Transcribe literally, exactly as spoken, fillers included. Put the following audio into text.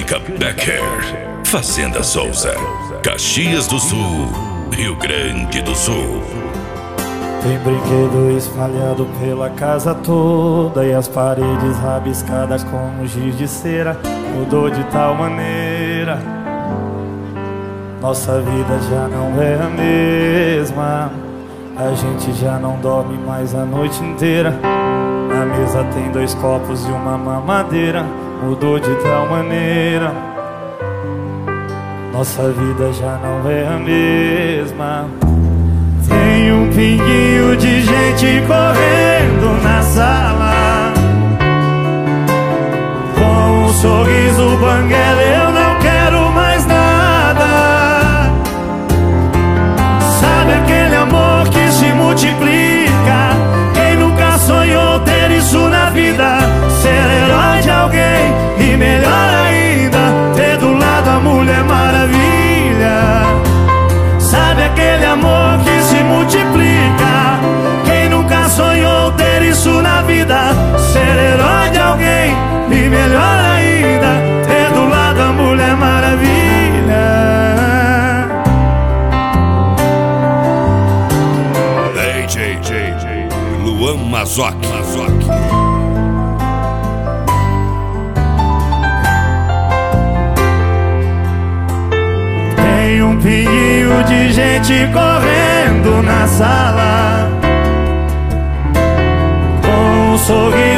Clínica Becker, Fazenda Souza, Caxias do Sul, Rio Grande do Sul. Tem brinquedo espalhado pela casa toda e as paredes rabiscadas com giz de cera. Mudou de tal maneira, nossa vida já não é a mesma. A gente já não dorme mais a noite inteira. Na mesa tem dois copos e uma mamadeira. Mudou de tal maneira, nossa vida já não é a mesma. Tem um pinguinho de gente correndo na sala, com um sorriso banguela, eu não quero mais nada. Sabe aquele amor que se multiplica? Quem nunca sonhou ter isso na vida? Ser herói de alguém e melhor ainda, ter do lado a Mulher Maravilha. Sabe aquele amor que se multiplica? Quem nunca sonhou ter isso na vida? Ser herói de alguém e melhor ainda, ter do lado a Mulher Maravilha. D J J J Luan Mazoc, Mazoc. Tem um pinguinho de gente correndo na sala, com um sorriso